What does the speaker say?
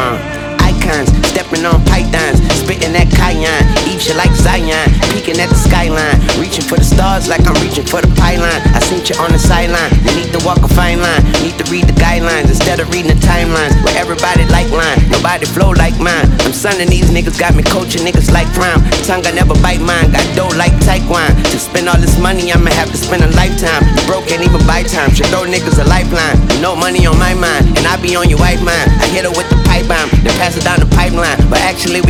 Icons, stepping on pythons, spitting that cayenne, eat you like Zion, peeking at the skyline, reaching for the stars like I'm reaching for the pylon. I seen you on the sideline, you need to walk a fine line, need to read the guidelines instead of reading the timelines, where everybody like line, nobody flow like mine. I'm sonning these niggas, got me coaching niggas like Prime. Tongue I never bite mine, got dough like Taekwon. To spend all this money, I'ma have to spend a lifetime. You broke, can't even buy time, should throw niggas a lifeline. No money on my mind, and I be on your wife mind. I hit her with the pipe bomb, then pass it down the pipeline, but actually we